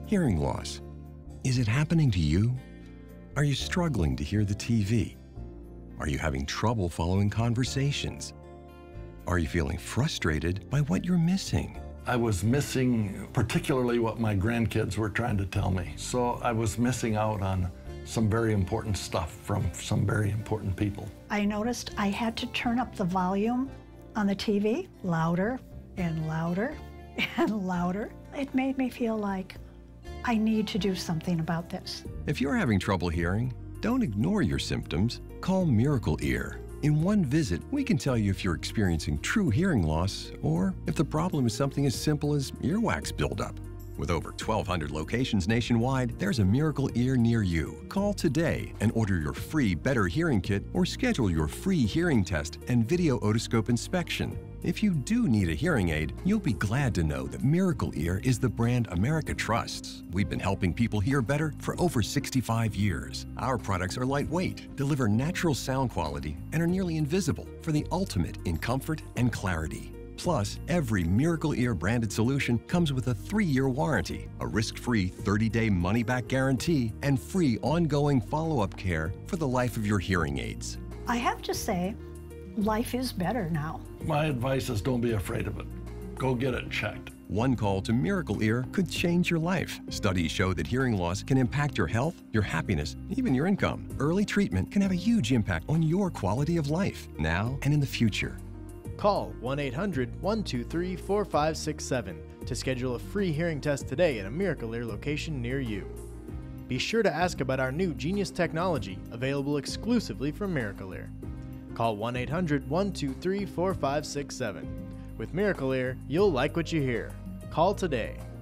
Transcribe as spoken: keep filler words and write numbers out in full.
Hearing loss. Is it happening to you? Are you struggling to hear the T V? Are you having trouble following conversations? Are you feeling frustrated by what you're missing? I was missing particularly what my grandkids were trying to tell me. So I was missing out on some very important stuff from some very important people. I noticed I had to turn up the volume on the T V louder and louder and louder. It made me feel like I need to do something about this. If you're having trouble hearing, don't ignore your symptoms. Call Miracle Ear. In one visit, we can tell you if you're experiencing true hearing loss or if the problem is something as simple as earwax buildup. With over twelve hundred locations nationwide, there's a Miracle Ear near you. Call today and order your free Better Hearing Kit or schedule your free hearing test and video otoscope inspection. If you do need a hearing aid, you'll be glad to know that Miracle Ear is the brand America trusts. We've been helping people hear better for over sixty-five years. Our products are lightweight, deliver natural sound quality, and are nearly invisible for the ultimate in comfort and clarity. Plus, every Miracle Ear branded solution comes with a three-year warranty, a risk-free thirty-day money-back guarantee, and free ongoing follow-up care for the life of your hearing aids. I have to say, life is better now. My advice is don't be afraid of it. Go get it checked. One call to Miracle Ear could change your life. Studies show that hearing loss can impact your health, your happiness, even your income. Early treatment can have a huge impact on your quality of life, now and in the future. Call one eight hundred, one two three, four five six seven to schedule a free hearing test today at a Miracle Ear location near you. Be sure to ask about our new Genius technology, available exclusively from Miracle Ear. Call one eight hundred, one two three, four five six seven. With Miracle Ear, you'll like what you hear. Call today.